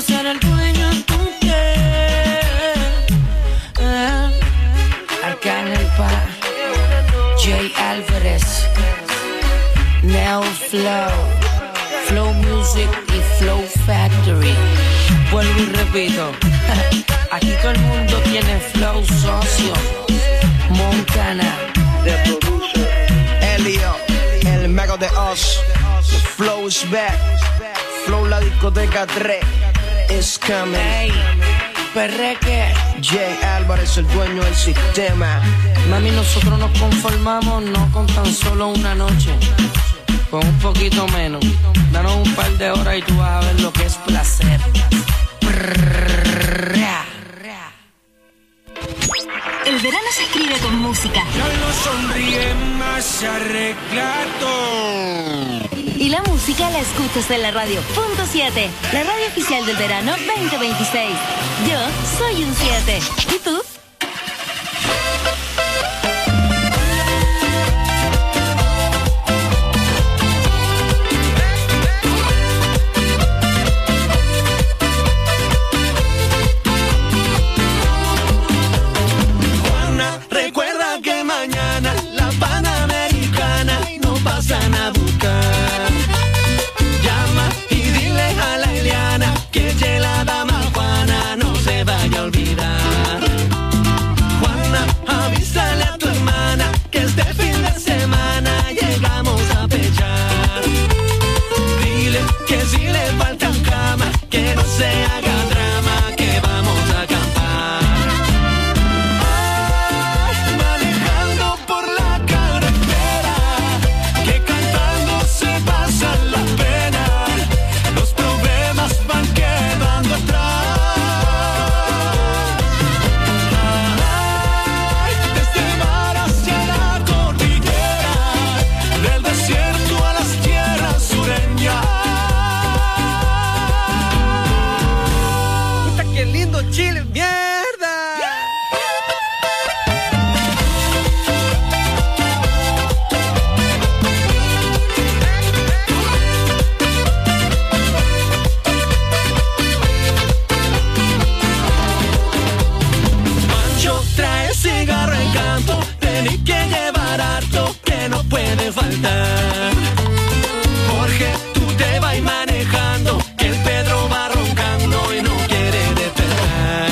ser el dueño en tu piel. Arcángel Pa, Jay Álvarez, Neo Flow, Flow Music y Flow Factory. Vuelvo y repito, aquí todo el mundo tiene flow, socio. Montana, The Producer, Elio, el mago de Oz. The flow is back. Flow la discoteca 3 is coming. Hey, perreque. Jay Álvarez, el dueño del sistema. Mami, nosotros nos conformamos no con tan solo una noche, con un poquito menos. Danos un par de horas y tú vas a ver lo que es placer. El verano se escribe con música. Ya no sonríe más, se arregla todo. Y la música la escuchas en la radio. Punto 7, la radio oficial del verano 2026. Yo soy un 7. ¿Y tú? Recuerda que mañana la Panamericana no pasan a buscar. Llama y dile a la Eliana que la dama Juana no se vaya a olvidar. Juana, avísale a tu hermana que este fin de semana llegamos a pechar. Dile que si le faltan cama, que no se haga drama, que vamos a acampar. Chile, mierda. Pancho trae cigarro en canto, tenés que llevar harto que no puede faltar. Jorge, tú te vas manejando, que el Pedro va roncando y no quiere despertar.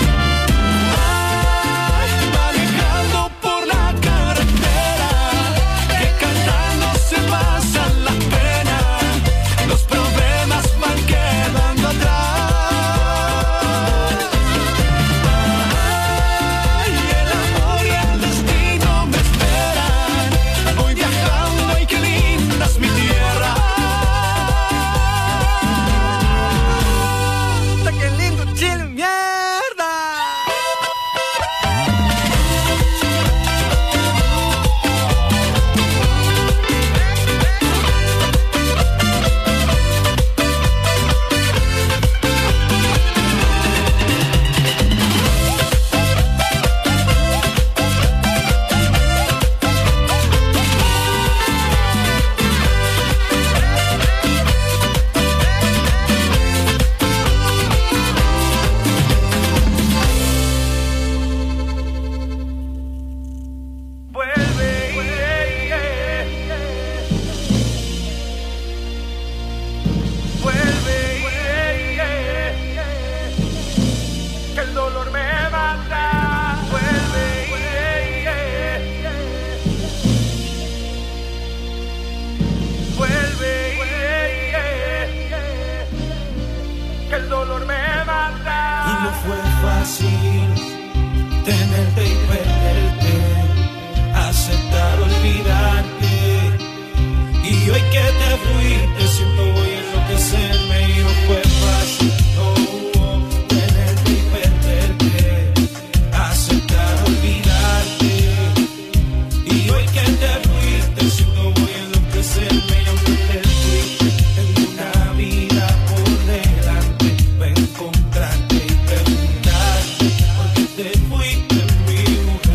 Ay, manejando por la carretera, que cantando se pasan las penas, los problemas van quedando atrás. Ay, el amor y el destino me esperan, voy viajando y qué linda es mi tierra. ¡Qué lindo Chile, mierda! Que el dolor me mata. Vuelve, vuelve, que el dolor me mata. Y no fue fácil tenerte y perderte, aceptar olvidarte. Y hoy que te fuiste siento voy a enloquecerme. Y no fue fácil, no, tenerte y perderte, aceptar olvidarte. Y hoy que te fuiste siento voy a enloquecerme. Y aunque te fuiste tengo una vida por delante, voy a encontrarte y preguntarte por qué te fuiste, mi mujer.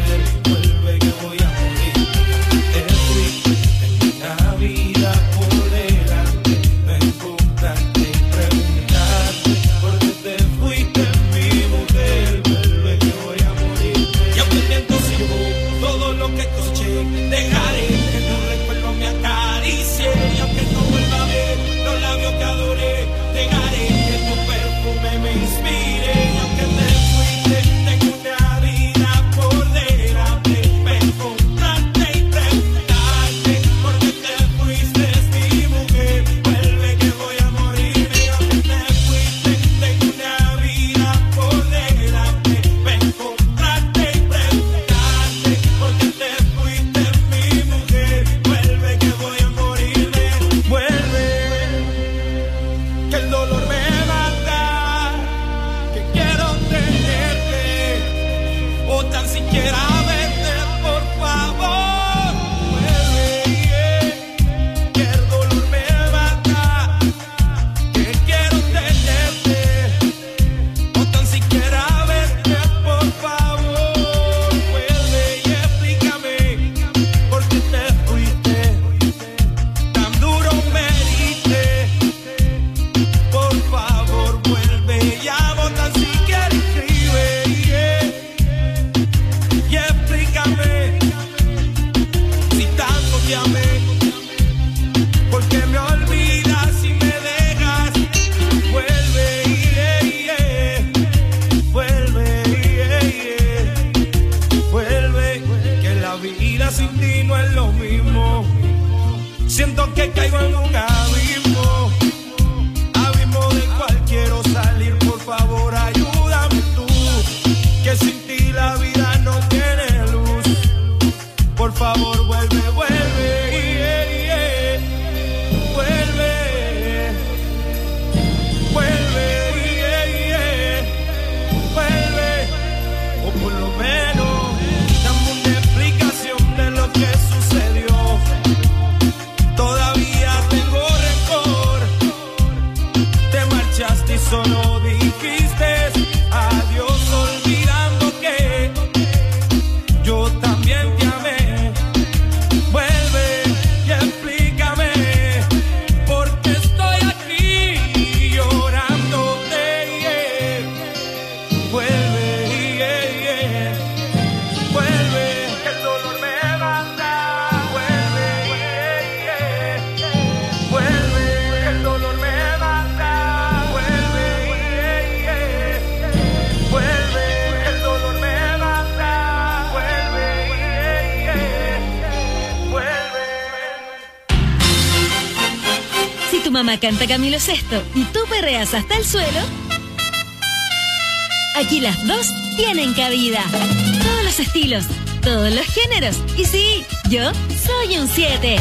Siento que caigo en un abismo, abismo del cual quiero salir. Por favor, ayúdame tú, que sin ti la vida no tiene luz. Por favor, vuelve, vuelve, vuelve, vuelve, vuelve, o por lo menos dame una explicación de lo que sucedió. Todavía tengo rencor, te marchaste y solo dijiste adiós, olvidando que yo también te amé. Vuelve y explícame por qué estoy aquí llorándote. Vuelve, vuelve, que el dolor me mata. Vuelve, vuelve, que el dolor me mata. Vuelve, vuelve, que el dolor me mata. Vuelve, vuelve. Si tu mamá canta Camilo Sesto y tú perreas hasta el suelo, aquí las dos tienen cabida. Todos los estilos, todos los géneros. Y sí, yo soy un 7.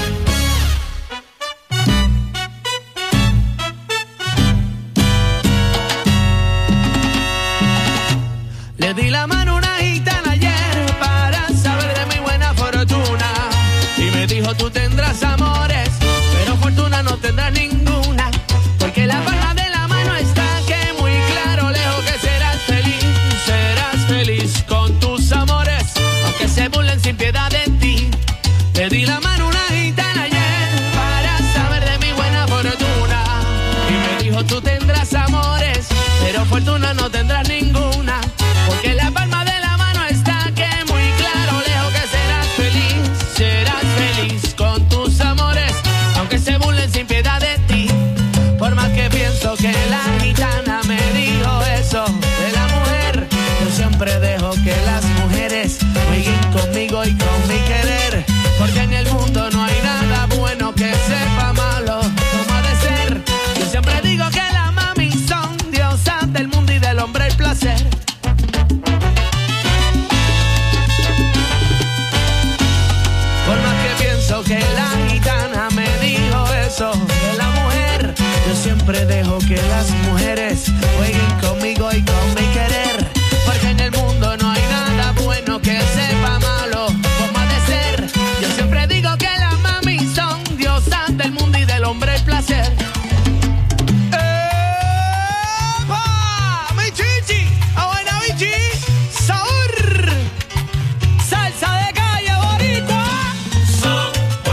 Le di la mano a una gitana ayer para saber de mi buena fortuna. Y me dijo, tú tendrás amores, pero fortuna no tendrás ninguna. Porque la palma de la mano está que muy claro, lejos que serás feliz con tus amores, aunque se burlen sin piedad de ti. Le di la mano a una gitana ayer para saber de mi buena fortuna. Y me dijo, tú tendrás amores, pero fortuna no tendrás ninguna. Porque la palma de la mano está que muy claro, lejos que serás feliz con tus amores, aunque se burlen sin piedad de ti. Por más que pienso que la gitana me dijo eso de la mujer, yo siempre dejo que las mujeres jueguen conmigo y con mi querer. Porque en el mundo no hay nada bueno que sepa malo como ha de ser. Yo siempre digo que las mami son diosas del mundo y del hombre el placer. Por más que pienso que la gitana me dijo eso de la mujer, yo siempre dejo que las mujeres jueguen conmigo y con mi querer. Porque en el mundo no hay nada bueno que sepa malo como ha de ser. Yo siempre digo que las mami son diosas del mundo y del hombre el placer. ¡Epa! ¡Mi chichi! ¡A buena bichi! ¡Sabor! ¡Salsa de calle boricua! Son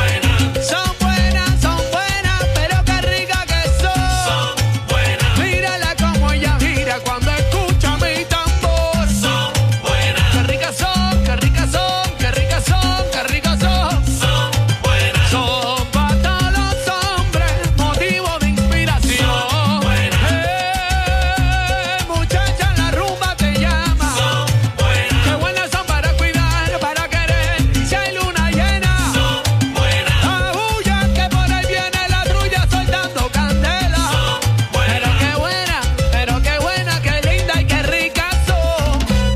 buenas, pero qué rica que son. Mírala como ella gira cuando escucha mi tambor. Qué ricas son, qué ricas son, qué ricas son, qué ricas son. Son para todos los hombres motivo de inspiración. Muchacha, la rumba te llama. Qué buenas son para cuidar, para querer. Si hay luna llena, aúlla que por ahí viene la trulla soltando candela. Pero qué buena, qué linda y qué rica son.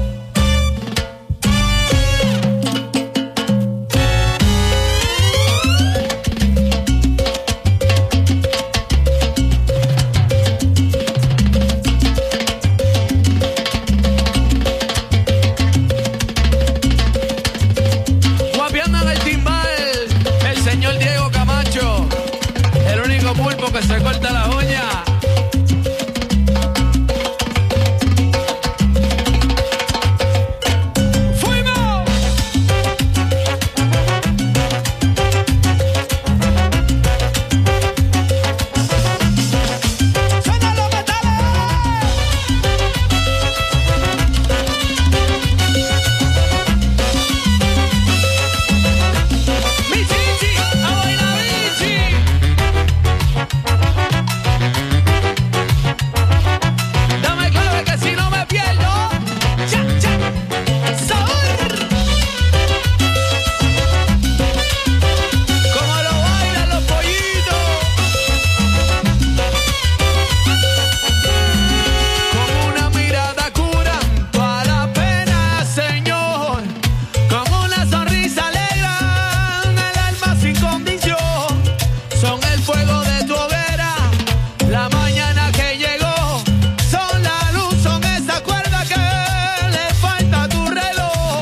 Guapiando en el timbal, el señor Diego Camacho, el único pulpo que se corta la uña. ¡Fuimos! ¡Suena los metales! Mi chichi, a bailar bichi. fuego de tu hoguera. La mañana que llegó, son la luz, son esa cuerda que le falta a tu reloj.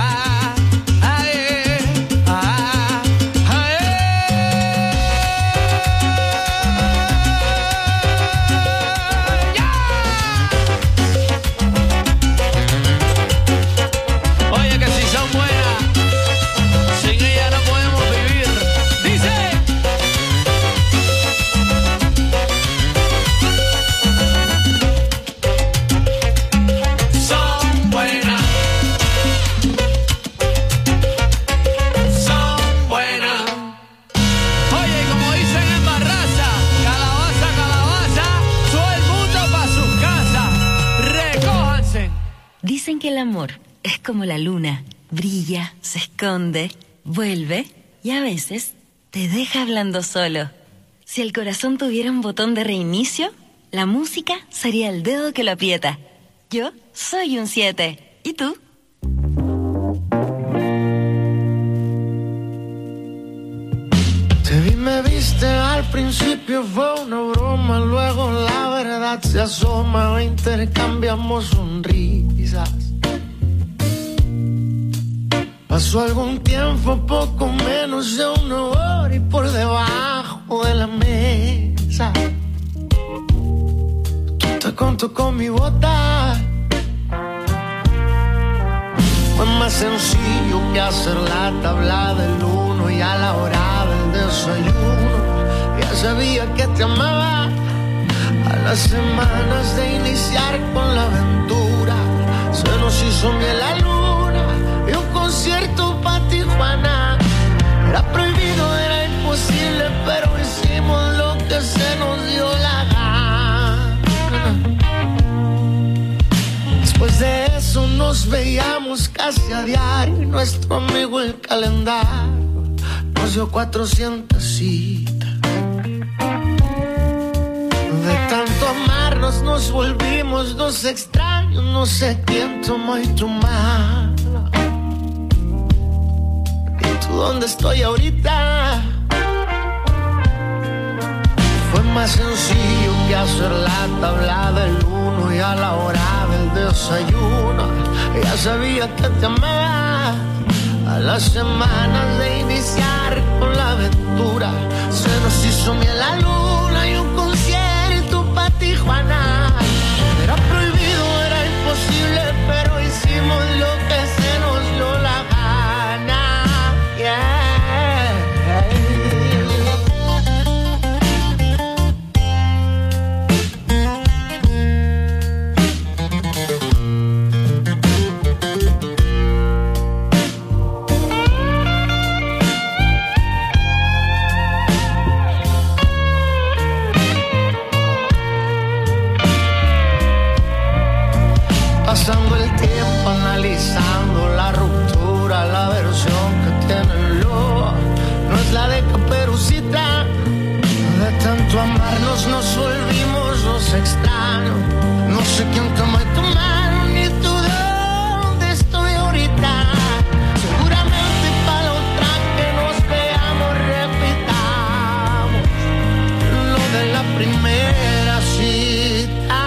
Oye, que si son buenas, sin ella no podemos vivir. Dice. Son buenas. Son buenas. Oye, y como dicen en Barraza, calabaza, calabaza, todo el mundo pa' sus casas. Recójanse. Dicen que el amor es como la luna, brilla, se esconde, vuelve y a veces te deja hablando solo. Si el corazón tuviera un botón de reinicio, la música sería el dedo que lo aprieta. Yo soy un 7. ¿Y tú? Te vi, me viste, al principio fue una broma, luego la verdad se asoma, intercambiamos sonrisas. Pasó algún tiempo, poco menos de una hora, y por debajo de la mesa tú te contó con mi bota. Fue más sencillo que hacer la tabla del 1 y a la hora del desayuno ya sabía que te amaba. A las semanas de iniciar con la aventura se nos hizo miel la luna y un concierto pa' Tijuana. Era prohibido, era imposible, pero hicimos lo que se nos dio la gana. Después de eso nos veíamos casi a diario y nuestro amigo el calendario nos dio 400 citas. De tanto amarnos nos volvimos dos extraños, no sé quién tomó y tu mala. ¿Y tú dónde estoy ahorita? Fue más sencillo que hacer la tabla del 1 y a la hora del desayuno ya sabía que te amaba. A las semanas de iniciar con la aventura se nos hizo miel la luna y un concierto pa' Tijuana. Era prohibido, era imposible, pero hicimos lo que se nos dio la gana. Yeah. Pasando el tiempo analizando la ruptura, la versión que tiene el lobo no es la de Caperucita. De tanto amarnos nos volvimos los extraños. No sé quién tomó tu mano ni tú dónde estoy ahorita. Seguramente para la otra que nos veamos repitamos lo de la primera cita.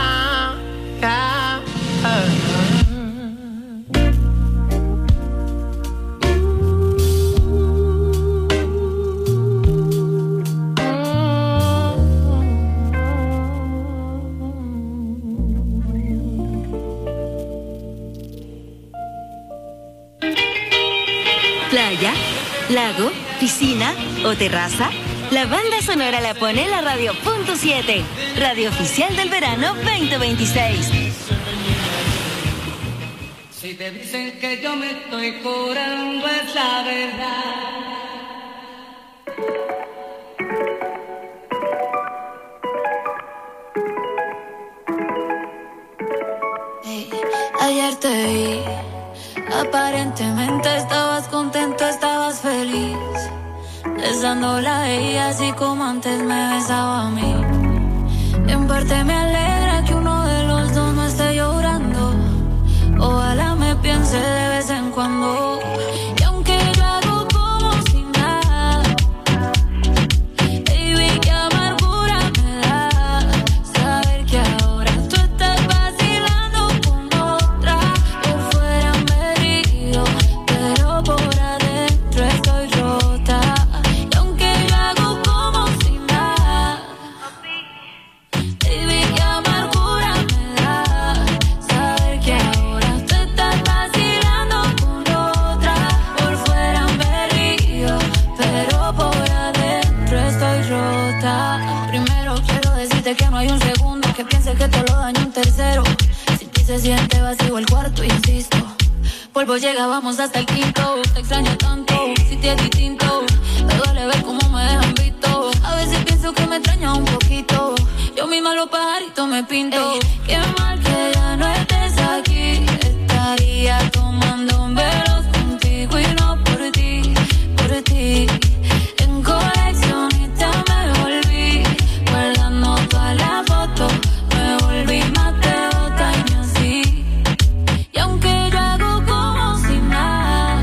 Playa, lago, piscina o terraza. La banda sonora la pone la Radio .7, radio oficial del verano 2026. Si te dicen que yo me estoy curando es la verdad. Hey, ayer te vi, aparentemente estabas contento, estabas feliz, besándola a ella así como antes me besaba a mí. En parte me alegra que uno de los dos no esté llorando. Ojalá me piense de vez en cuando. Y aunque yo hago como si nada, baby, que rota. Primero quiero decirte que no hay un segundo que piense que te lo daño un tercero. Si ti se siente vacío el cuarto, insisto. Polvo llega, vamos hasta el quinto. Te extraño tanto, si te es distinto. Me duele ver cómo me dejan visto. A veces pienso que me extraña un poquito. Yo misma los pajaritos me pinto. Ey, qué mal que ya no estés aquí. Estaría tomando un velos contigo y no por ti, por ti. En coleccionista me volví, guardando todas las fotos. Me volví más de otaño así. Y aunque yo hago como si nada,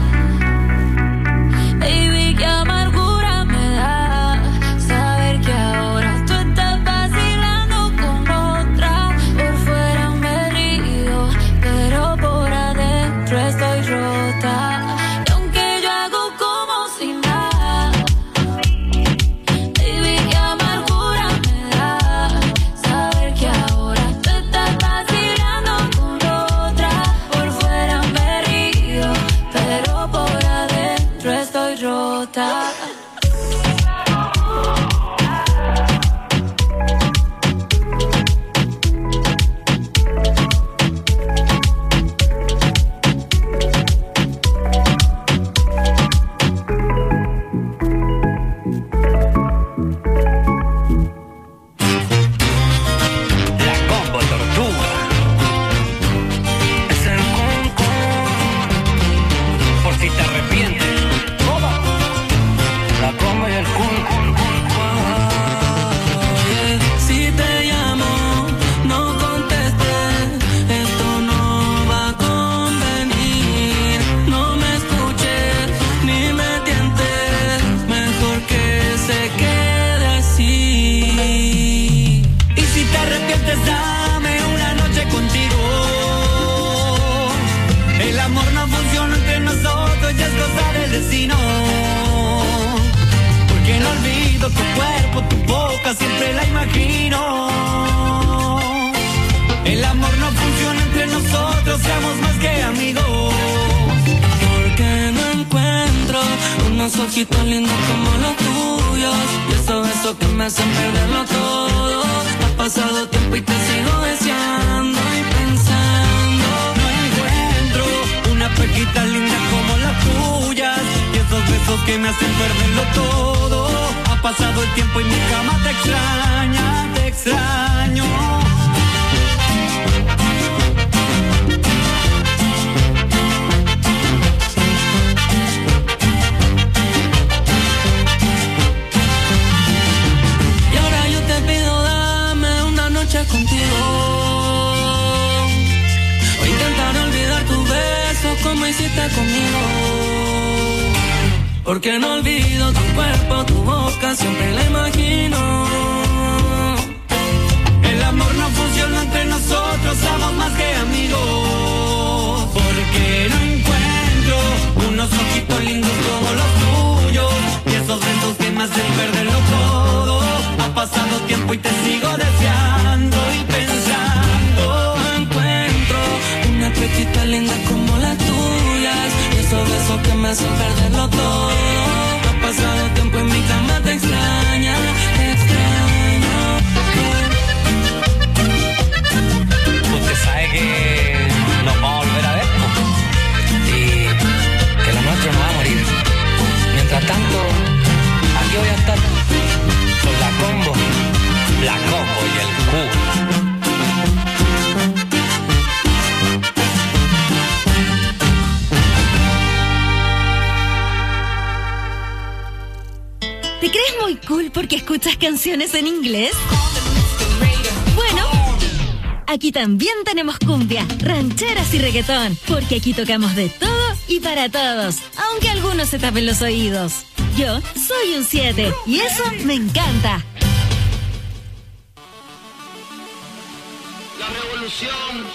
baby, qué amargura me da saber que ahora tú estás vacilando con otra. Por fuera me río, pero por adentro estoy rota. Y aunque yo hago como si nada, baby, qué amargura me da saber que ahora tú estás vacilando con otra. Por fuera me río, pero por adentro estoy rota. La combo tortuga. Es el con. Por si te arrepientes. La combo y el kun. Si te llamo, no contestes. Esto no va a convenir. No me escuches ni me tientes. Mejor que se quede así. Y si te arrepientes, dame una noche contigo. El amor no funciona entre nosotros, ya es cosa del destino. Porque no olvido tu cuerpo, tu boca, siempre la imagino. El amor no funciona entre nosotros, seamos más que amigos. Porque no encuentro unos ojitos lindos como los tuyos. Y esos que me hacen perderlo todo. Ha pasado tiempo y te sigo deseando y pensando. No encuentro una perquita linda como las tuyas. Y esos besos que me hacen perderlo todo. Ha pasado el tiempo y mi cama te extraña, te extraño. Y ahora yo te pido, dame una noche contigo. O intentar olvidar tu beso como hiciste conmigo. Porque no olvido tu cuerpo, tu boca, siempre la imagino. El amor no funciona entre nosotros, somos más que amigos. Porque no encuentro unos ojitos lindos como los tuyos. Y esos besos que me hacen perderlo todo. Ha pasado tiempo y te sigo deseando y pensando. No encuentro una pechita linda como las tuyas. Y esos besos que me hacen perderlo todo. Ha pasado tiempo y mi cama te extraña, te extraño. Usted sabe que nos vamos a volver a ver, ¿no? Y que lo nuestro no va a morir. Mientras tanto, aquí voy a estar con la combo y el Q. ¿Te crees muy cool porque escuchas canciones en inglés? Bueno, aquí también tenemos cumbia, rancheras y reggaetón, porque aquí tocamos de todo y para todos, aunque algunos se tapen los oídos. Yo soy un 7 y eso me encanta. La revolución.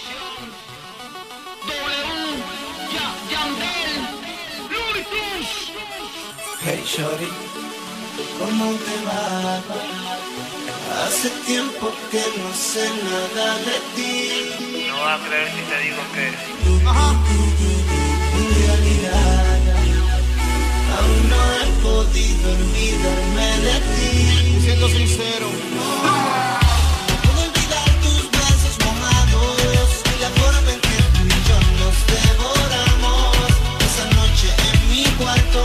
Yandel. Luis. Hey, shorty, ¿cómo te va? Hace tiempo que no sé nada de ti. No vas a creer si te digo que... En realidad, aún no he podido olvidarme de ti. Siendo sincero, no puedo olvidar tus besos mojados y la forma en que tú y yo nos devoramos esa noche en mi cuarto.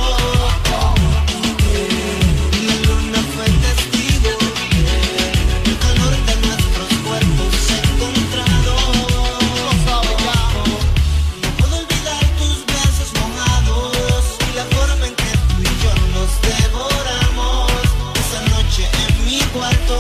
Y la luna fue testigo, el calor de nuestros cuerpos encontrados. No puedo olvidar tus besos mojados y la forma en que tú y yo nos devoramos esa noche en mi cuarto.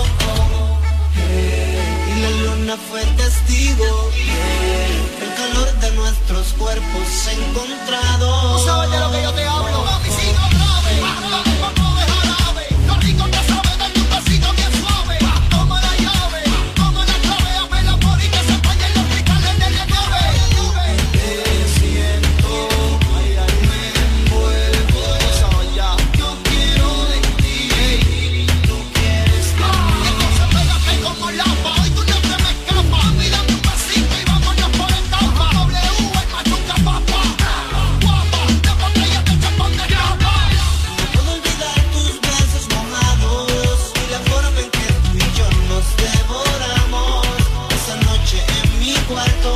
Y la luna fue testigo, el calor de nuestros cuerpos encontrados. ¿Tú sabes de lo que yo te hablo? Mami, sigue grave, vamos de jarabe. Lo rico que sabe de tu besito bien suave. Toma la llave, toma la clave, hazme el amor y que se fallen los cristales de la nave. Te siento, me envuelvo, ya. Yo quiero de ti, tú quieres de mí. Entonces pégate como lava, hoy tú no te me escapas. Mírame un pasito y vámonos por etapa. W, el machuca papa. Guapa, de botella de chapón de capa. No puedo olvidar tus besos mojados y la forma en que tú y yo nos devoramos esa noche en mi cuarto.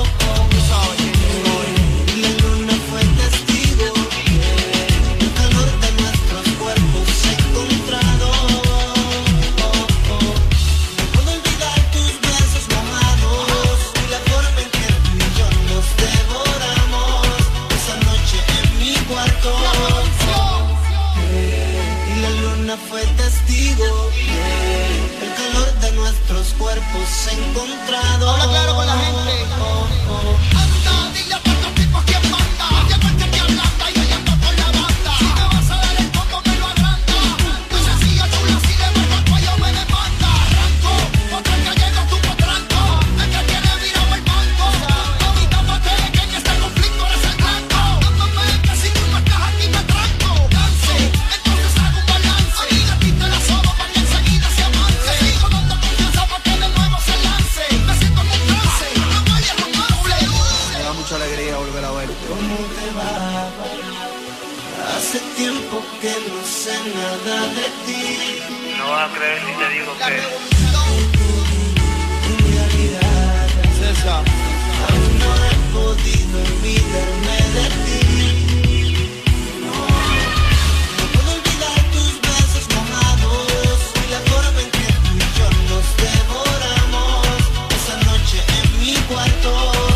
Y la luna fue testigo, el calor de nuestros cuerpos encontrados. No puedo olvidar tus besos mojados y la forma en que tú y yo nos devoramos esa noche en mi cuarto. Y la luna fue testigo, el calor de nuestros cuerpos encontrados. Habla claro con la gente. Anda, dile a estos tipos quién manda. Llegó el que te ablanda y hoy ando con la banda. Si me vas a dar el combo me lo agranda. No sé si yo chula, si le meto al cuello me demanda. Arranco, otra que llega tu potranco. El que tiene virado el banco. Mamita mate que en este conflicto eres el blanco. Dándome que si tú no estás aquí me tranco. Dance, entonces hago un balance. Y la pista la sobo para que enseguida se avance. Sigo dando confianza para que de nuevo se lance. Me siento en un trance, no vayas con más flow. Me da mucha alegría volver a verte. ¿Cómo te va? Hace tiempo que no sé nada de ti. No vas a creer si te digo que En realidad, César, aún no he podido olvidarme de ti. No puedo olvidar tus besos mojados y la forma en que tú y yo nos devoramos esa noche en mi cuarto.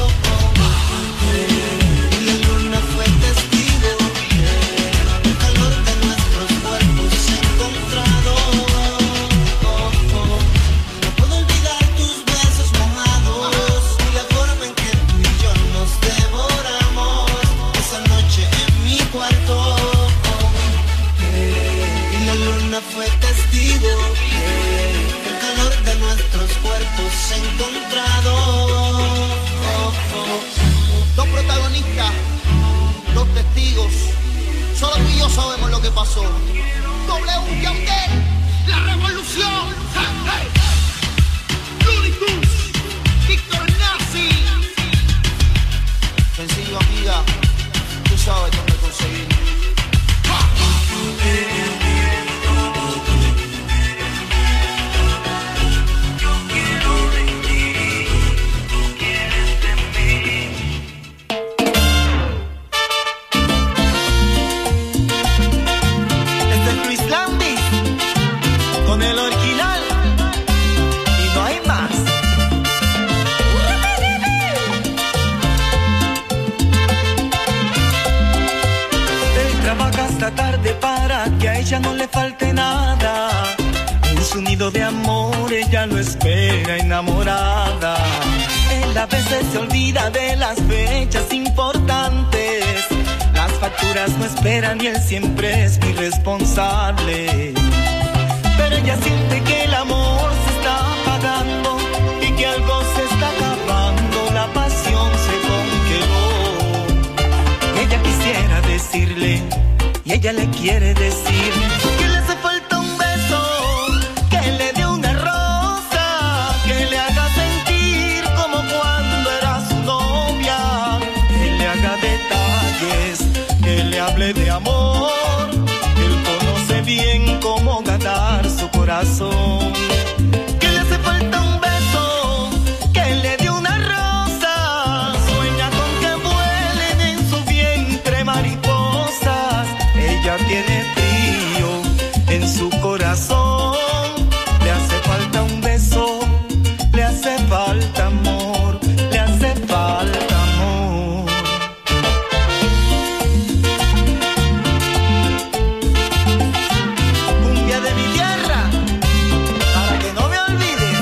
Y la luna fue testigo, el calor de nuestros cuerpos encontrados. No puedo olvidar tus besos mojados y la forma en que tú y yo nos devoramos esa noche en mi cuarto. Y la luna fue testigo, el calor de nuestros cuerpos encontrados. Dos protagonistas, dos testigos. Solo tú y yo sabemos lo que pasó. W Yandel, la revolución. Hey, hey. Looney Tunes, Víctor Nazi. Sencillo, amiga, tú sabes dónde conseguir. Este es Luis Landis con el original y no hay más. Él trabaja hasta tarde para que a ella no le falte nada. En su nido de amor ella lo espera enamorada. Él a veces se olvida de las fechas importantes. Las facturas no esperan y él siempre es muy responsable. Pero ella siente que el amor se está apagando y que algo se está acabando. La pasión se congeló. Ella quisiera decirle y ella le quiere decir que le hace falta un beso, que le dé una rosa, que le haga sentir como cuando era su novia, que le haga detalles, que le hable de amor corazón. Que le hace falta un beso, que le dé una rosa. Sueña con que vuelen en su vientre mariposas. Ella tiene frío en su corazón. Le hace falta un beso, le hace falta amor, le hace falta amor. Cumbia de mi tierra, para que no me olvides.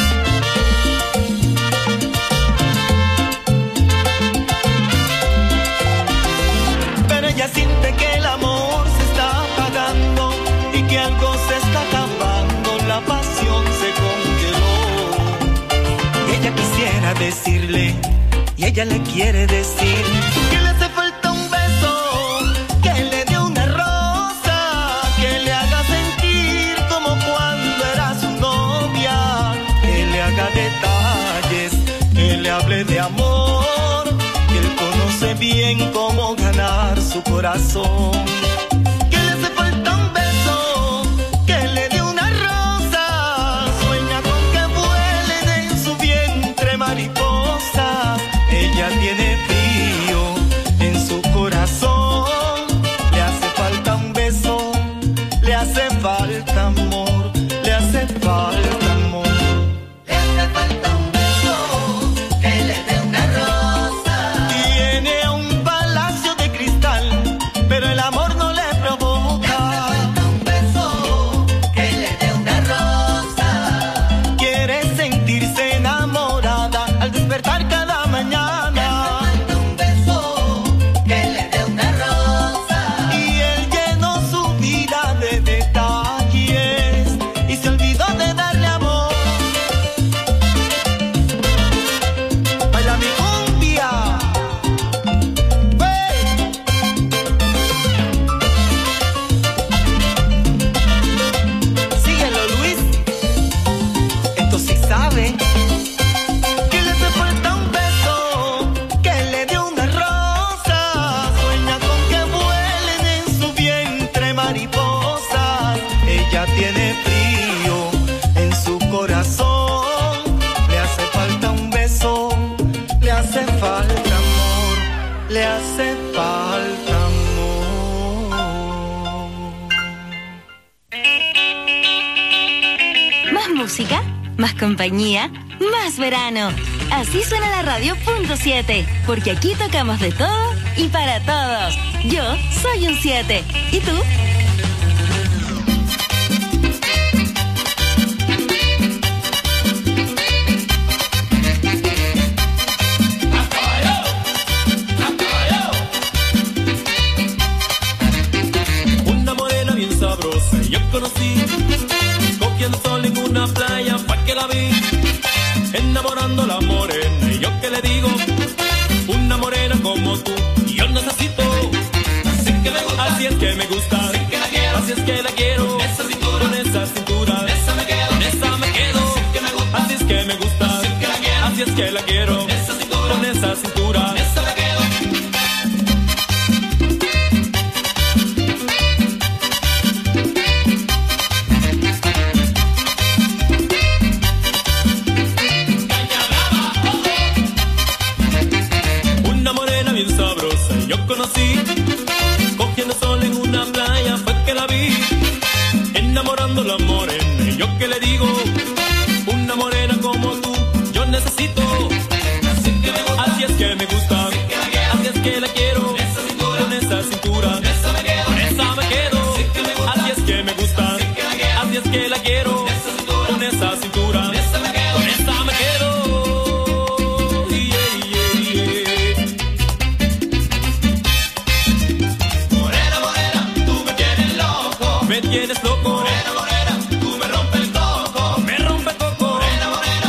Pero ella siente que el amor se está apagando y que algo se está acabando, la pasión se congeló. Y ella quisiera decirle, y ella le quiere decir, que le hace falta un beso, que le dé una rosa, que le haga sentir como cuando era su novia, que le haga detalles, que le hable de amor, que él conoce bien cómo ganar su corazón. Que le hace falta un beso, que le dé una rosa, sueña con que vuelen en su vientre mariposas. Ella tiene frío en su corazón, le hace falta un beso, le hace falta amor, le hace falta amor. Le hace falta un beso, que le dé una rosa. Tiene un palacio de cristal, pero el amor no le provoca. Le hace falta un beso, que le dé una rosa. Quiere sentirse enamorada al despertar cada mañana. Le hace falta un beso, que le dé una rosa. Y él llenó su vida de detalles y se olvidó de darle amor. Baila mi cumbia. ¡Wey! Síguelo, Luis. Esto sí sabe. Que le hace falta un beso, que le dé una rosa. Sueña con que vuelen en su vientre mariposas. Ella tiene frío en su corazón. Le hace falta un beso, le hace falta amor, le hace falta amor. Más música, más compañía, más verano. Así suena la radio Punto 7, porque aquí tocamos de todo y para todos. Yo soy un 7. ¿Y tú? Una morena bien sabrosa yo conocí, cogiendo sol en una playa fue que la vi, enamorando a la morena y yo que le digo, una morena como tú yo necesito, así es que me gusta, así es que la quiero, con esa cintura, con esa me quedo, así es que me gusta, así es que la quiero, con esa cintura. Una morena bien sabrosa yo conocí, cogiendo sol en una playa fue que la vi, enamorando a la morena y yo que le digo, una morena como tú yo necesito, así es que me gusta, así es que la quiero, con esa cintura, con esa me quedo, así es que me gusta, así es que la quiero, con esa cintura, con esa me quedo. Yeah, yeah, yeah. Morena, morena, tú me tienes loco. Me tienes loco. Morena, morena, tú me rompes el coco. Me rompe el coco. Morena, morena,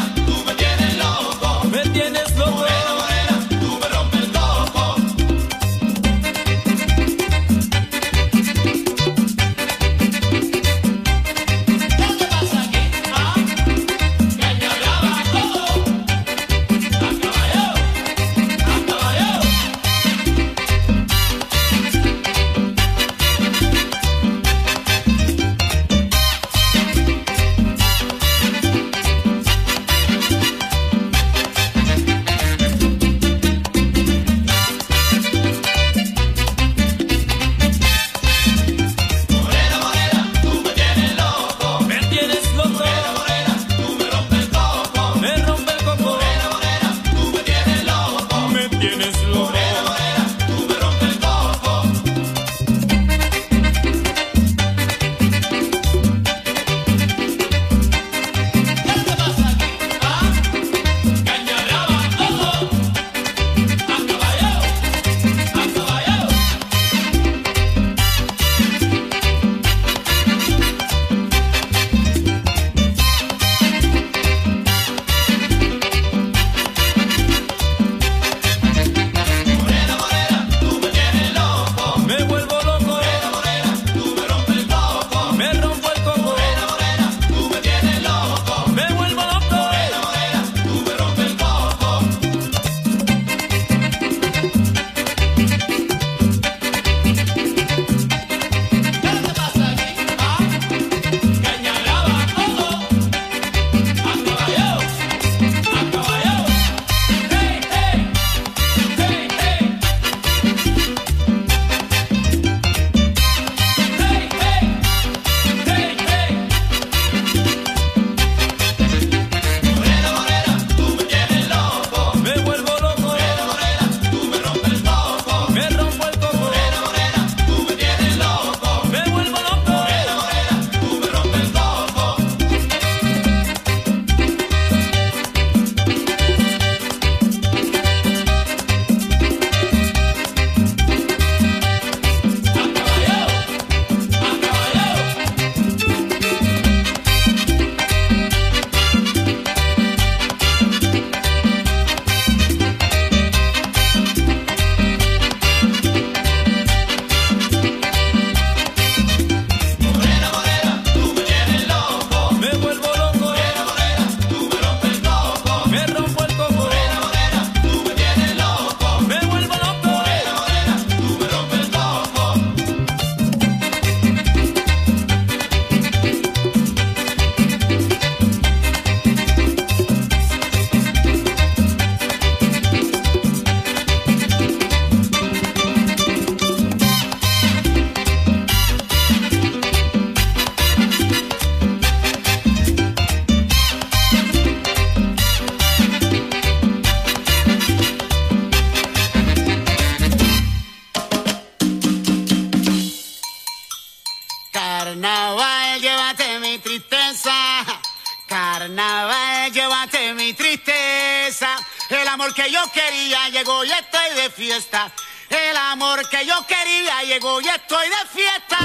Carnaval, llévate mi tristeza. Carnaval, llévate mi tristeza. El amor que yo quería llegó y estoy de fiesta. El amor que yo quería llegó y estoy de fiesta.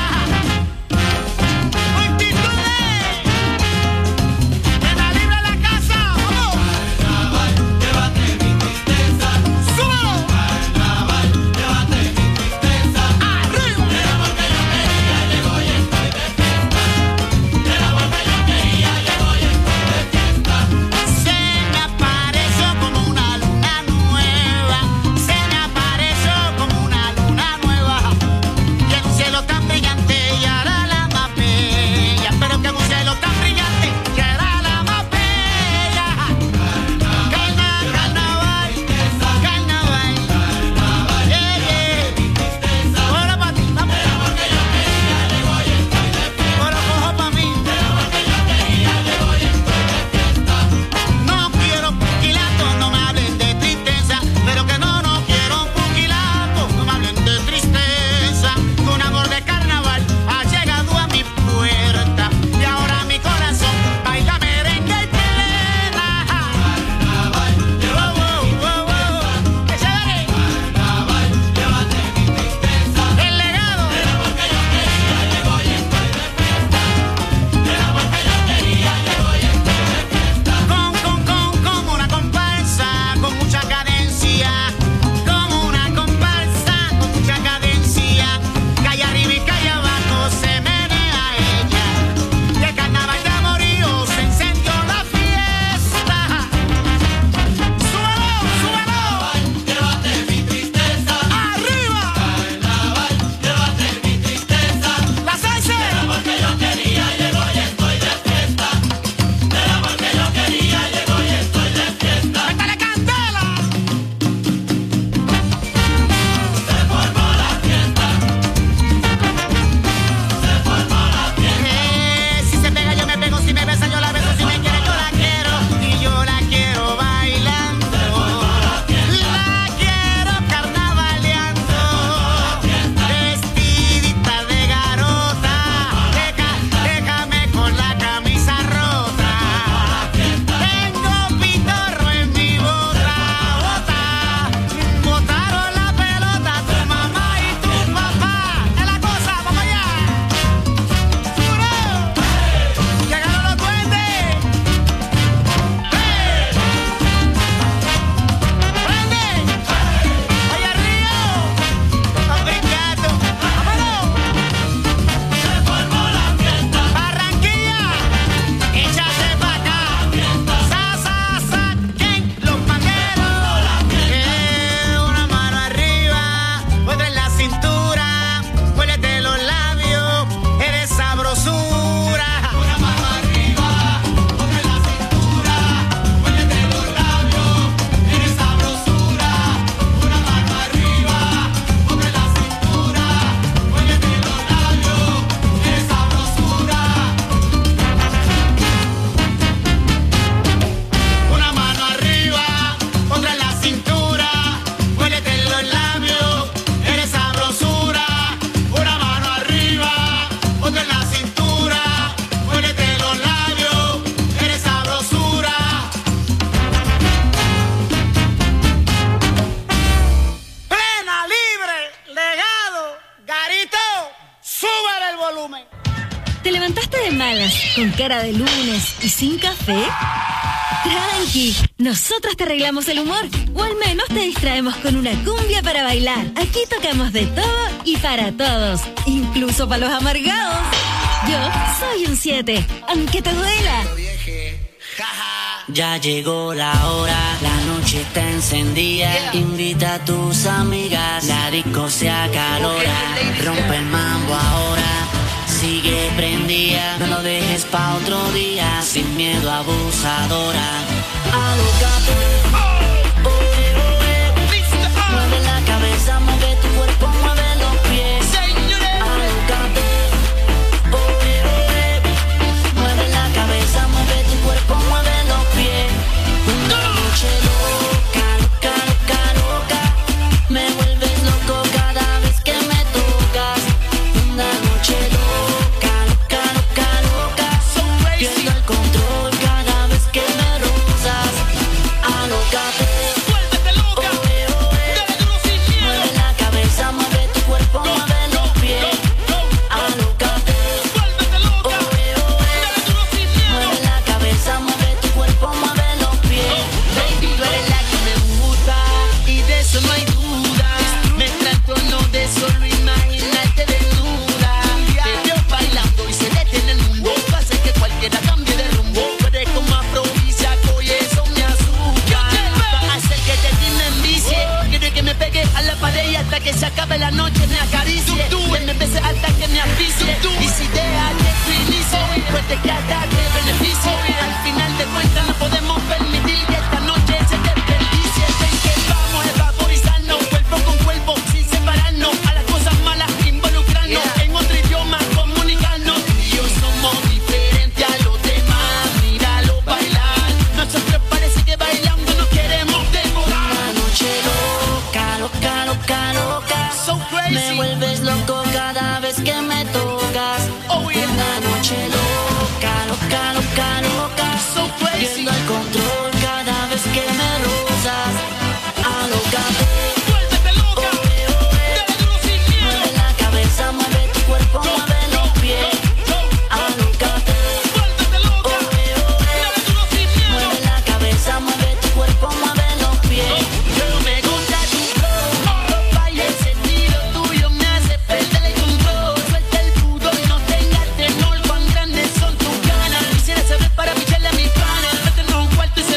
Tan brillante ¿Con cara de lunes y sin café? Tranqui, nosotros te arreglamos el humor, o al menos te distraemos con una cumbia para bailar. Aquí tocamos de todo y para todos, incluso para los amargados. Yo soy un 7, aunque te duela. Ya llegó la hora, la noche está encendida. Invita a tus amigas, la disco se acalora. Rompe el mambo ahora, sigue prendida. No lo dejes pa' otro día, sin miedo abusadora. Alócate, oe, oe. Mueve la cabeza, mueve tu cuerpo, mueve los pies. Alócate, oe, oe. Mueve la cabeza, mueve tu cuerpo, mueve los pies. Una noche loca, loca, loca, loca. Me vuelves loco cada vez que me tocas. Una noche loca, loca, loca, loca. Pierdo el control cada vez que me rozas. Alócate, vuélvete loca. Oe, oe. Mueve la cabeza, mueve tu cuerpo, mueve los pies. Alócate, vuélvete loca. Oe, oe. Mueve la cabeza, mueve tu cuerpo, mueve los pies. Baby, tú eres la que me gusta y de eso no hay duda. Me trastorno de solo imaginarte desnuda. Te veo bailando y se detiene el mundo. Hace que cualquiera cambie de rumbo. Tú eres como afrodisíaco y eso me asusta. Va a hacer que te tiene envicie. Quiero que me pegue a la pared y hasta que se acabe la noche me acaricie. Que me bese hasta que me asfixie. Y si deja que tú inicie, pues te queda que beneficie. Al final de cuentas no podemos permitir que esta noche se desperdicie. Ven que vamos a vaporizarnos, cuerpo con cuerpo, sin separarnos. A las cosas malas involucrarnos, en otro idioma comunicarnos. Y hoy somos diferentes a los demás, míralo bailar. Nosotros parece que bailando nos queremos devorar. Una noche loca, loca, loca, loca. So crazy. Me vuelves loco cada vez que me tocas. Oh, yeah. Una noche loca, loca, loca, loca. So crazy. Pierdo el control cada vez que me rozas. Alócate, Vuélvete loca. oe, oe. Dale duro sin miedo. Mueve la cabeza, mueve tu cuerpo, mueve los pies. Alócate, Vuélvete loca. oe, oe. Dale duro sin miedo. Mueve la cabeza, mueve tu cuerpo, mueve los pies. Pero me gusta tu flow, baile ese estilo tuyo me hace perder el control. Suelta el pudor y no tengas temor, cuán grandes son tus ganas. Quisiera saber para picharle a mis panas, meternos un cuarto y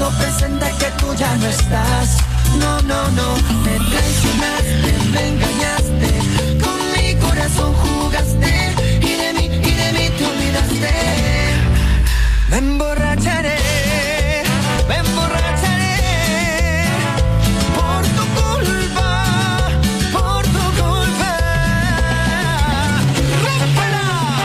presente que tú ya no estás. No, no, no, me traicionaste, me engañaste, con mi corazón jugaste y de mí te olvidaste. Me emborracharé por tu culpa, por tu culpa. ¡Rómpela!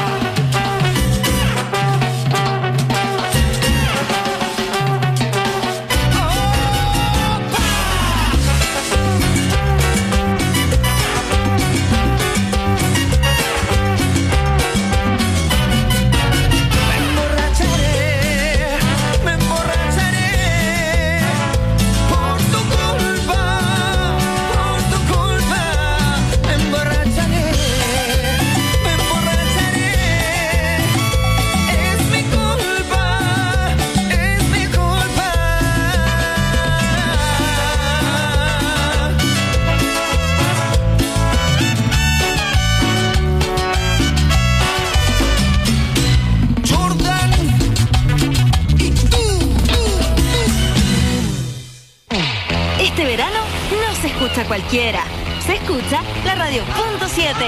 Este verano no se escucha cualquiera, se escucha la Radio Punto 7.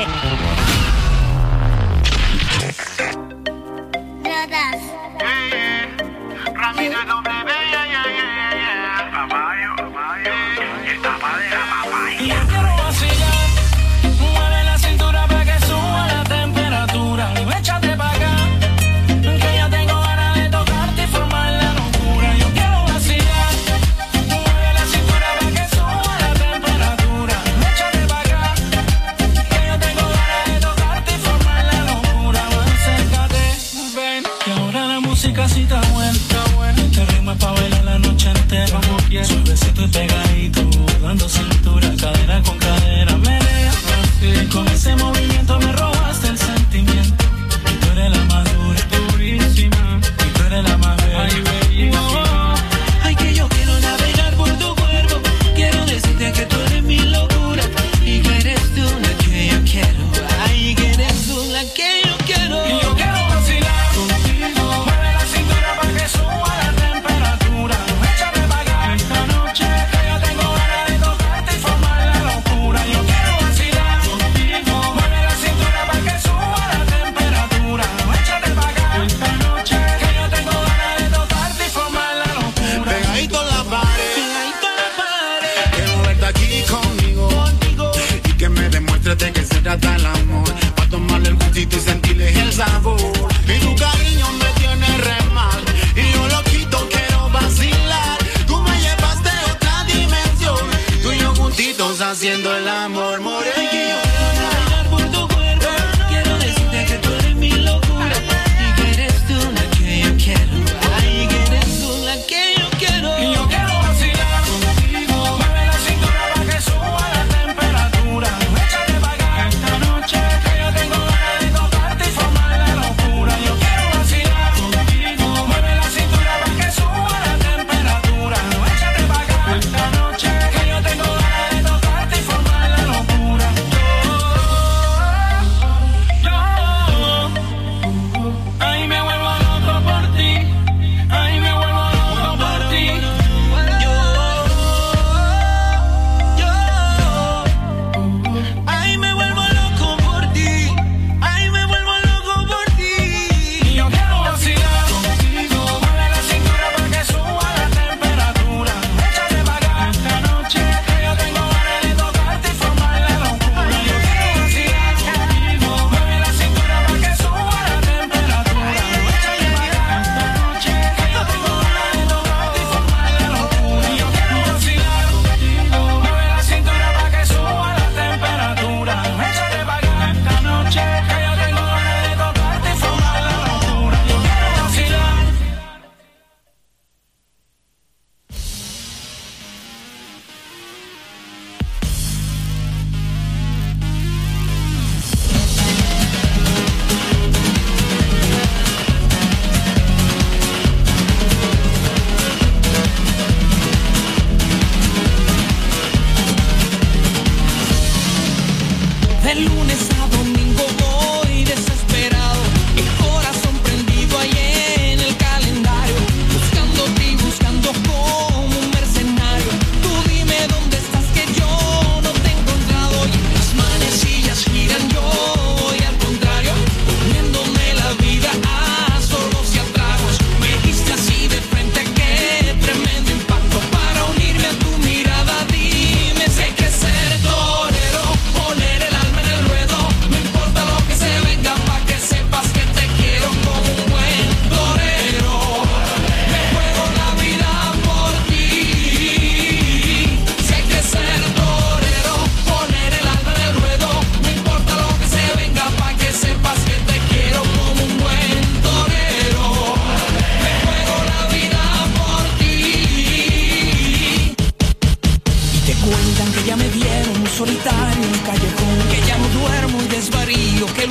Brothers. Ramírez W, Papayo, esta madera papaya. Quiero vacilar, mueve la cintura para que suba la temperatura. Y échate pa' acá, que ya tengo ganas de tocarte y formar la locura. Yo quiero vacilar, mueve la cintura para que suba la temperatura. Échate pa' acá, que yo tengo ganas de tocarte y formar la locura. Acércate, ven, que ahora la música sí está buena. Este ritmo es pa' bailar la noche entera. Suavecito y pegadito, dando cintura, cadera con cadera, menea. Con ese movimiento me robaste el sentimiento. Y tú eres la más dura, durísima. Y tú eres la más bella. Ay, que yo quiero navegar por tu cuerpo. Quiero decirte que tú eres mi locura. Y que eres tú la que yo quiero. Ay, que eres tú la que yo quiero. Y yo quiero vacilar contigo. Mueve la cintura para que suba la temperatura. Échame pa' acá esta noche, que yo tengo ganas de tocarte y formar la locura. Yo quiero vacilar contigo. Mueve la cintura para que suba la temperatura. Échate pa' acá esta noche, que yo tengo ganas de tocarte y formar la locura. Pegadito a la pared, Pegadito a la pared. quiero verte aquí conmigo, y que me demuestres de que se trata el amor, pa' tomarle el gustito y sentirle el sabor. Y tu cariño me tiene re mal, y yo loquito quiero vacilar. Tú me llevaste a otra dimensión, tú y yo juntitos haciendo el amor, more. Ay, que yo quiero navegar por tu cuerpo. Quiero decirte que tú eres mi locura. Y que eres tú la que yo quiero. Ay, que eres tú la que yo quiero. Y yo quiero vacilar contigo. Mueve la cintura para que suba la temperatura. Échate pa' acá esta noche, que yo tengo ganas de tocarte y formar la locura. Yo quiero vacilar contigo. Mueve la cintura para que suba la temperatura. Échate pa' acá esta noche, que yo tengo ganas de tocarte y formar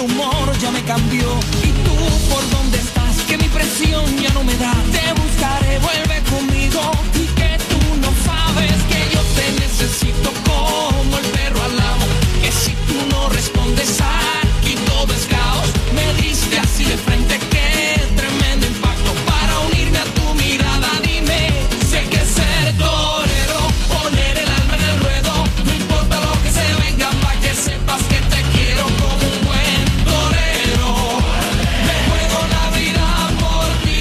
humor ya me cambió. ¿Y tú por dónde estás? Que mi presión ya no me da. Te buscaré, vuelve conmigo. Y que tú no sabes que yo te necesito como el perro al amo. Que si tú no respondes aquí todo es caos. Me diste así de frente, qué tremendo impacto. Para unirme a tu mirada, dime, sé que ser torero, poner el alma en el ruedo. No importa lo que se venga, pa' que sepas que te quiero como un buen torero. Me juego la vida por ti.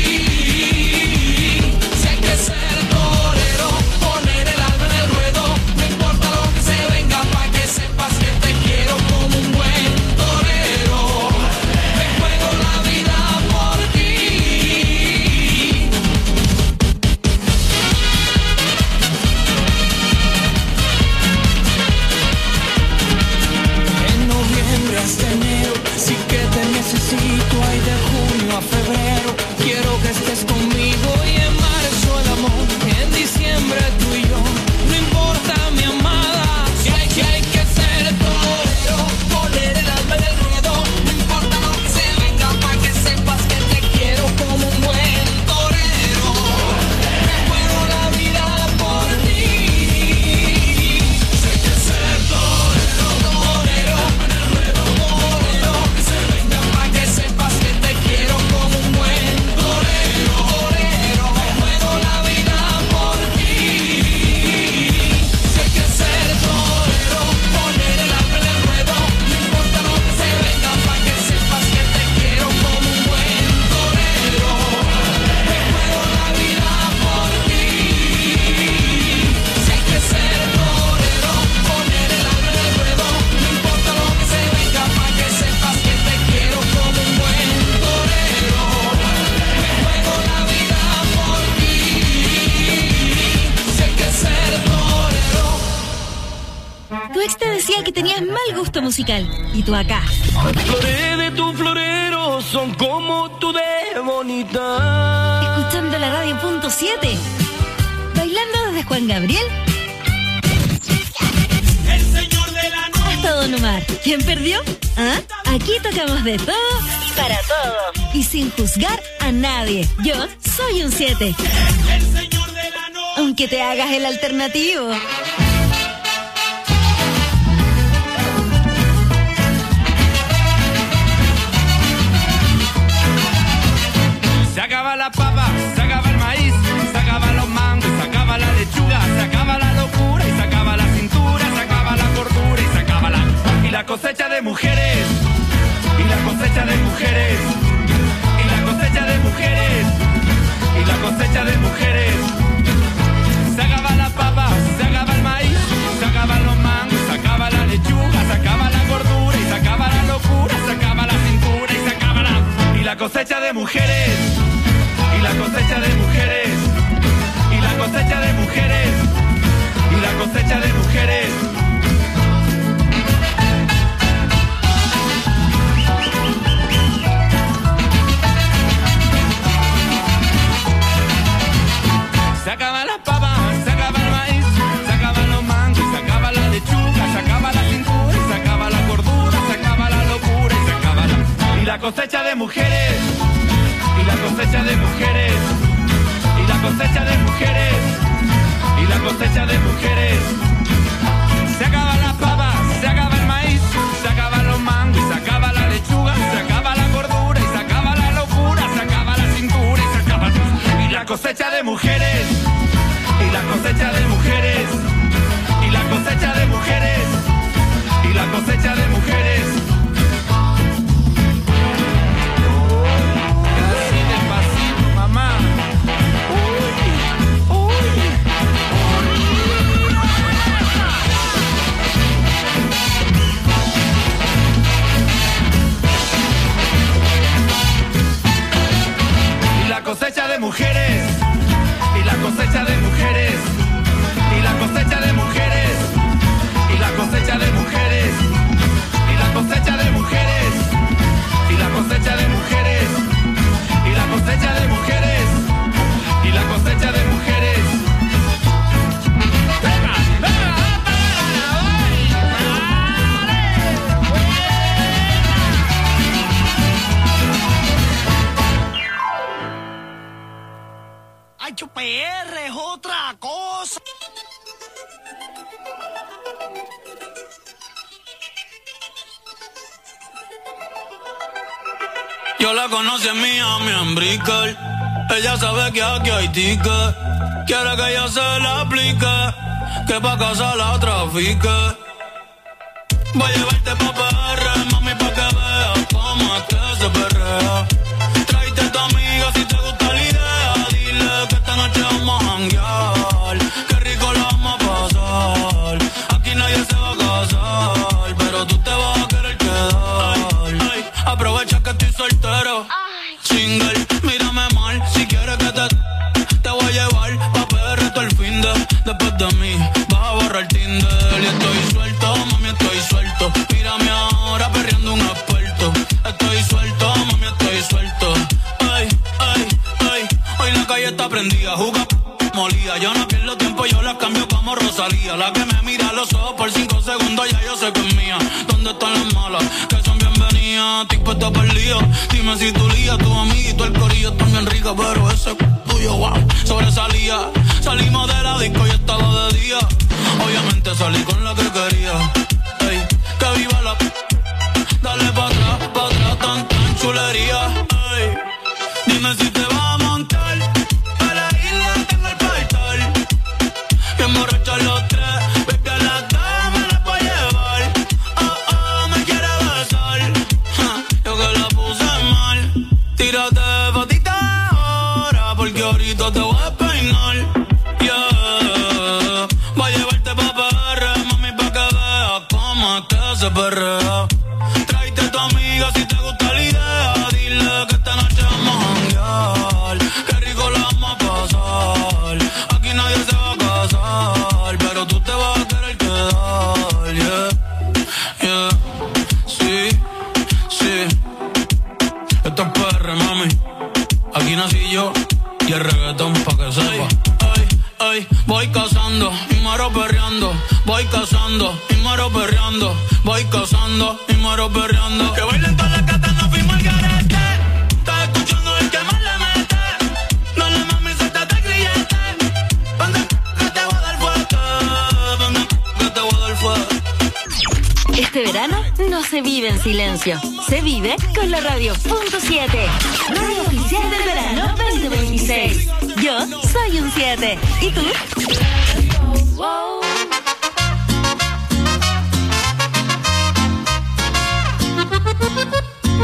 Sé que ser torero, poner el alma en el ruedo. No importa lo que se venga, pa' que sepas que te quiero como un buen torero. Me juego la vida por ti. En noviembre hasta enero, sí que te necesito. Ay, de junio a febrero, quiero que estés conmigo. Y en marzo el amor, en diciembre tú y yo. No importa mi amada, si hay que ser torero, poner el alma en el ruedo. No importa lo que se venga, pa' que sepas que te quiero como un buen torero. Me juego la vida por ti. Sé que ser torero, torero, en el ruedo, torero, que se venga, pa' que sepas que te quiero como un buen torero, torero. Me juego la vida por ti. Sé que ser torero, poner el alma en el ruedo. No importa lo que se venga, pa' que sepas que te quiero como un buen torero. Me juego la vida por ti. Sé que ser torero, poner el alma en el ruedo. No importa lo que se venga, pa' que sepas que te quiero como un buen torero. Me juego la vida por ti. Sé que ser torero. Tu ex te decía que tenías mal gusto musical. Y tú acá, Las flores de tu florero son como tú de bonita. escuchando la radio punto 7. Bailando desde Juan Gabriel El señor de la noche. hasta Don Omar. ¿Quién perdió? ¿Ah? Aquí tocamos de todo y para todo. Y sin juzgar a nadie. Yo soy un 7. El señor de la noche. Aunque te hagas el alternativo. Se acaba la papa, se acaba el maíz, se acaba los mangos, se acaba la lechuga, se acaba la locura y se acaba la cintura, se acaba la cordura y se acaba la... Y la cosecha de mujeres, y la cosecha de mujeres, y la cosecha de mujeres, y la cosecha de mujeres. Se acaba la papa, se acaba el maíz, se acaban los mangos, se acaba la lechuga, se acaba la gordura y se acaba la locura, se acaba la cintura y se acaba la... Y la cosecha de mujeres, y la cosecha de mujeres, y la cosecha de mujeres, y la cosecha de mujeres. Se acaba la papa, se acaba el maíz, se acaban los mangos, se acaba la lechuga, se acaba la cintura, y se acaba la gordura, se acaba la locura y se acaba la... Y la cosecha de mujeres, y la cosecha de mujeres, y la cosecha de mujeres, y la cosecha de mujeres. Se acaba la papa, se acaba el maíz, se acaban los mangos, y se acaba la lechuga, se acaba la gordura y se acaba la locura, se acaba la cintura y se acaba... Y la cosecha de mujeres, y la cosecha de mujeres, y la cosecha de mujeres, y la cosecha de mujeres. Así despacito, mamá. Uy, uy. Y la cosecha de mujeres, y la cosecha PR es otra cosa. Yo la conocí en Miami, en Brickell. Ella sabe que aquí hay ticket. Quiere que yo se la aplique, que pa' casa la trafique. Voy a llevarte pa' PR, mami, pa' que veas cómo es que se perrea. Tráete a tu amiga si te gusta la idea. Dile que esta noche vamos a janguear. Qué rico la vamos a pasar. Aquí nadie se va a casar, pero tú te vas a querer quedar. Ay, aprovecha que estoy soltero. Single, mírame mal. Si quieres que te voy a llevar pa' PR todo el fin de. Después de mí vas a borrar Tinder. Y estoy suelto, mami, estoy suelto. Mírame ahora perreando un experto. Estoy suelto, mami, estoy suelto. Ay, ay, ay. Hoy la calle está prendida, juga molida. Yo no pierdo tiempo, yo la cambio como Rosalía. La que me mira a los ojos por 5 segundos, ya yo sé que es mía. ¿Dónde están las malas? Que son bienvenidas. Estoy puesto por el lío. Dime si tu lía, tu amiguito, el corillo están bien rica, pero ese tuyo, wow, sobresalía. Salimos de la disco y estaba de día. Obviamente salí con la que quería. Ey, que viva la dale pa' atrás, tan chulería. Ey, dime si te vas a montar. A la isla tengo el portal. Que emborrachar los tres. Ve que a las dos me las voy a llevar. Oh, me quiere besar. Yo que la puse mal. Tírate patita ahora, porque ahorita te voy a peinar. Yeah. Voy a llevarte pa' PR, mami, pa' que veas cómo es que se perrea. Tráete a tu amiga si te gusta la idea. Dile que esta noche vamos a janguear. Qué rico la vamos a pasar. Aquí nadie se va a casar, pero tú te vas a querer quedar. Yeah, yeah. Sí, sí. Esto es PR, mami. Aquí nací yo y el reggaetón pa' que sepa. Ay, ay, voy cazando y muero perreando. Voy cazando y muero perreando. Voy cazando y muero perreando. Que bailen todas las gatas, no fuimos al garete. Estás escuchando el que más le mete. No le mami, suéltate el grillete. Vende que te voy a dar fuerte. Vende que te voy a dar fuerte. Este verano no se vive en silencio. Se vive con la Radio.7. Radio oficial del verano 2026. Yo soy un 7. ¿Y tú? Wow.